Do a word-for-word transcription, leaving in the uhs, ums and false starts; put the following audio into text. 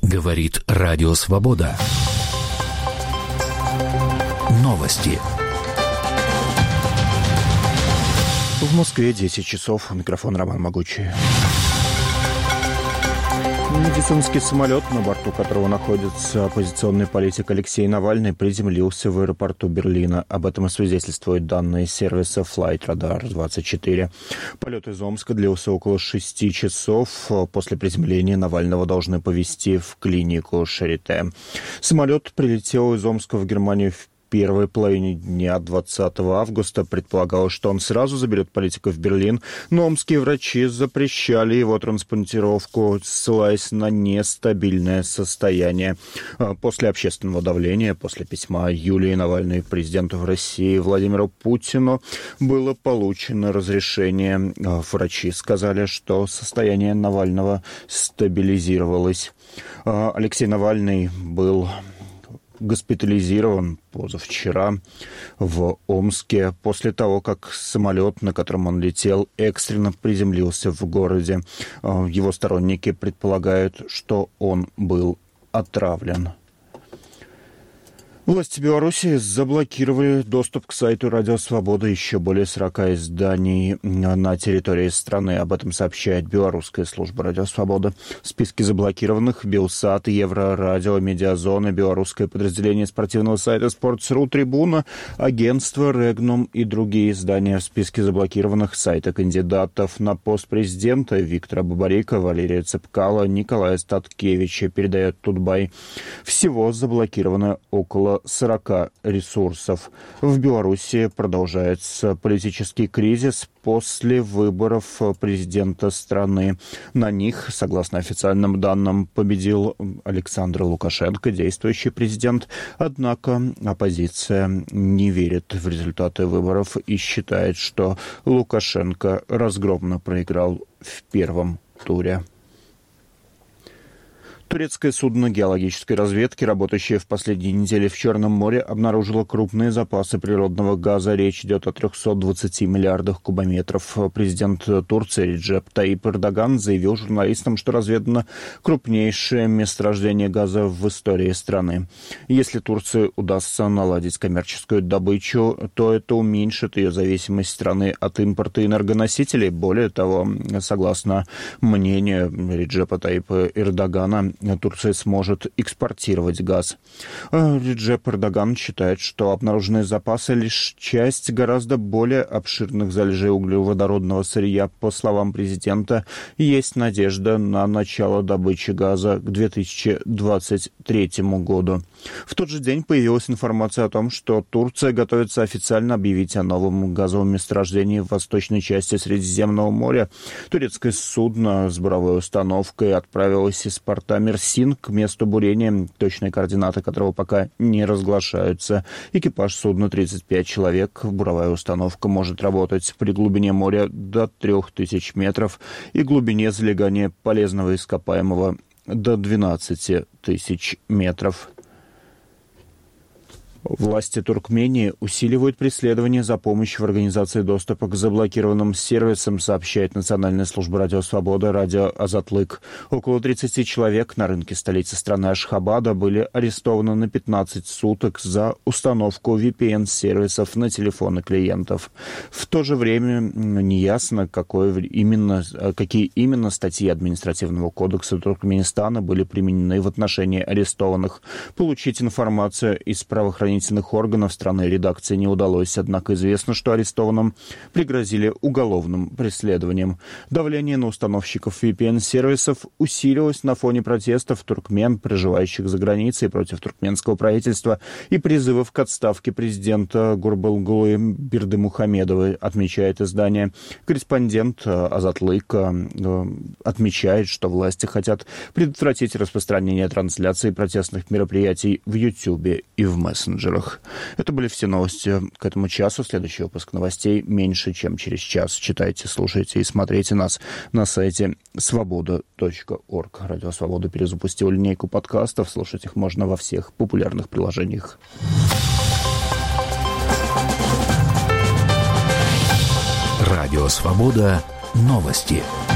Говорит Радио Свобода. Новости. В Москве десять часов. Микрофон Роман Могучий. Медицинский самолет, на борту которого находится оппозиционный политик Алексей Навальный, приземлился в аэропорту Берлина. Об этом и свидетельствуют данные сервиса Flightradar двадцать четыре. Полет из Омска длился около шести часов. После приземления Навального должны повезти в клинику Шарите. Самолет прилетел из Омска в Германию в первой половине дня двадцатого августа. Предполагалось, что он сразу заберет политика в Берлин, но омские врачи запрещали его транспортировку, ссылаясь на нестабильное состояние. После общественного давления, после письма Юлии Навальной президенту России Владимиру Путину было получено разрешение. Врачи сказали, что состояние Навального стабилизировалось. Алексей Навальный был госпитализирован позавчера в Омске после того, как самолет, на котором он летел, экстренно приземлился в городе. Его сторонники предполагают, что он был отравлен. Власти Беларуси заблокировали доступ к сайту Радио Свобода еще более сорока изданий на территории страны. Об этом сообщает белорусская служба Радио Свобода. В списке заблокированных Белсат, Еврорадио, Медиазона, белорусское подразделение спортивного сайта Sports.ru, Трибуна, агентство Регнум и другие издания. В списке заблокированных сайты кандидатов на пост президента Виктора Бабарика, Валерия Цепкала, Николая Статкевича, передает Тутбай. Всего заблокировано около сорока ресурсов. В Беларуси продолжается политический кризис после выборов президента страны. На них, согласно официальным данным, победил Александр Лукашенко, действующий президент. Однако оппозиция не верит в результаты выборов и считает, что Лукашенко разгромно проиграл в первом туре. Турецкое судно геологической разведки, работающее в последние недели в Черном море, обнаружило крупные запасы природного газа. Речь идет о трехстах двадцати миллиардах кубометров. Президент Турции Реджеп Таyyip Эрдоган заявил журналистам, что разведано крупнейшее месторождение газа в истории страны. Если Турции удастся наладить коммерческую добычу, то это уменьшит ее зависимость страны от импорта энергоносителей. Более того, согласно мнению Реджепа Таyyипа Эрдогана, Турция сможет экспортировать газ. Реджеп Эрдоган считает, что обнаруженные запасы — лишь часть гораздо более обширных залежей углеводородного сырья. По словам президента, есть надежда на начало добычи газа к две тысячи двадцать третьему году. В тот же день появилась информация о том, что Турция готовится официально объявить о новом газовом месторождении в восточной части Средиземного моря. Турецкое судно с буровой установкой отправилось из порта Мерсин к месту бурения, точные координаты которого пока не разглашаются. Экипаж судна тридцать пять человек. Буровая установка может работать при глубине моря до трех тысяч метров и глубине залегания полезного ископаемого до двенадцати тысяч метров. Власти Туркмении усиливают преследование за помощь в организации доступа к заблокированным сервисам, сообщает Национальная служба Радио Свобода, Радио Азатлык. Около тридцати человек на рынке столицы страны Ашхабада были арестованы на пятнадцать суток за установку ви пи эн-сервисов на телефоны клиентов. В то же время неясно, какое именно, какие именно статьи административного кодекса Туркменистана были применены в отношении арестованных. Получить информацию из правоохранительных органов страны редакции не удалось, однако известно, что арестованным пригрозили уголовным преследованием. Давление на установщиков ви пи эн-сервисов усилилось на фоне протестов туркмен, проживающих за границей, против туркменского правительства и призывов к отставке президента Гурбангулы Бердымухамедовой, отмечает издание. Корреспондент Азатлыка отмечает, что власти хотят предотвратить распространение трансляции протестных мероприятий в Ютьюбе и в мессенджерах. Это были все новости к этому часу. Следующий выпуск новостей меньше, чем через час. Читайте, слушайте и смотрите нас на сайте свобода точка орг. Радио Свобода перезапустил линейку подкастов. Слушать их можно во всех популярных приложениях. Радио Свобода. Новости.